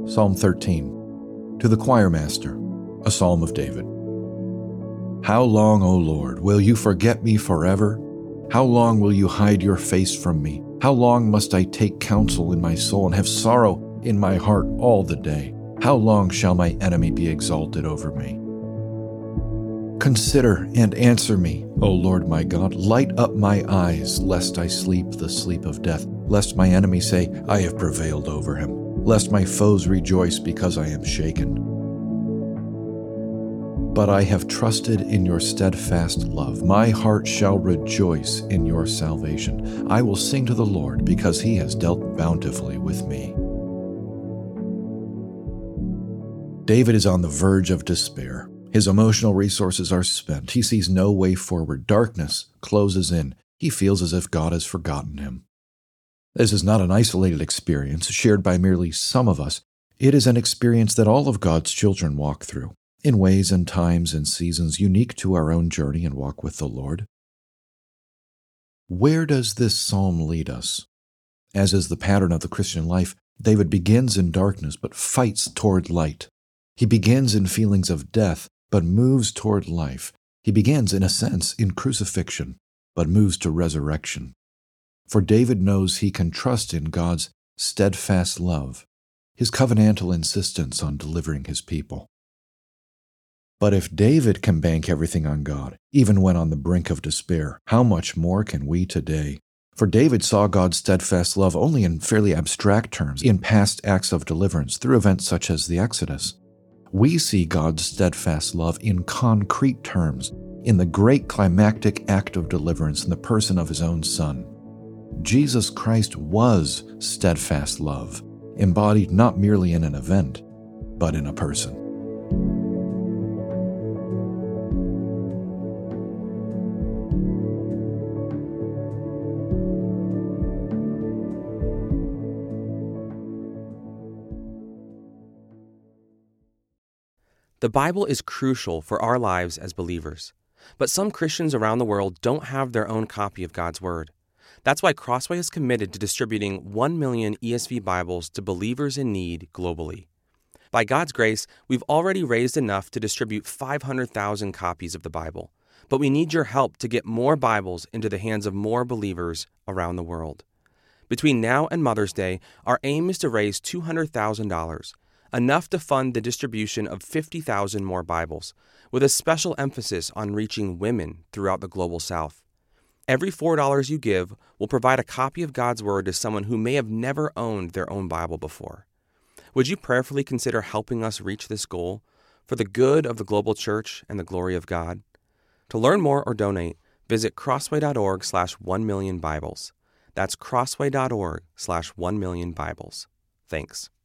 Psalm 13. To the choir master, a psalm of David. How long, O Lord, will you forget me forever? How long will you hide your face from me? How long must I take counsel in my soul and have sorrow in my heart all the day? How long shall my enemy be exalted over me? Consider and answer me, O Lord my God. Light up my eyes, lest I sleep the sleep of death, lest my enemy say, I have prevailed over him, lest my foes rejoice because I am shaken. But I have trusted in your steadfast love. My heart shall rejoice in your salvation. I will sing to the Lord because he has dealt bountifully with me. David is on the verge of despair. His emotional resources are spent. He sees no way forward. Darkness closes in. He feels as if God has forgotten him. This is not an isolated experience shared by merely some of us. It is an experience that all of God's children walk through, in ways and times and seasons unique to our own journey and walk with the Lord. Where does this psalm lead us? As is the pattern of the Christian life, David begins in darkness but fights toward light. He begins in feelings of death but moves toward life. He begins, in a sense, in crucifixion but moves to resurrection. For David knows he can trust in God's steadfast love, his covenantal insistence on delivering his people. But if David can bank everything on God, even when on the brink of despair, how much more can we today? For David saw God's steadfast love only in fairly abstract terms, in past acts of deliverance through events such as the Exodus. We see God's steadfast love in concrete terms, in the great climactic act of deliverance in the person of his own Son. Jesus Christ was steadfast love, embodied not merely in an event, but in a person. The Bible is crucial for our lives as believers, but some Christians around the world don't have their own copy of God's Word. That's why Crossway is committed to distributing 1 million ESV Bibles to believers in need globally. By God's grace, we've already raised enough to distribute 500,000 copies of the Bible, but we need your help to get more Bibles into the hands of more believers around the world. Between now and Mother's Day, our aim is to raise $200,000, enough to fund the distribution of 50,000 more Bibles, with a special emphasis on reaching women throughout the global South. Every $4 you give will provide a copy of God's Word to someone who may have never owned their own Bible before. Would you prayerfully consider helping us reach this goal for the good of the global church and the glory of God? To learn more or donate, visit crossway.org/1millionbibles. That's crossway.org/1millionbibles. Thanks.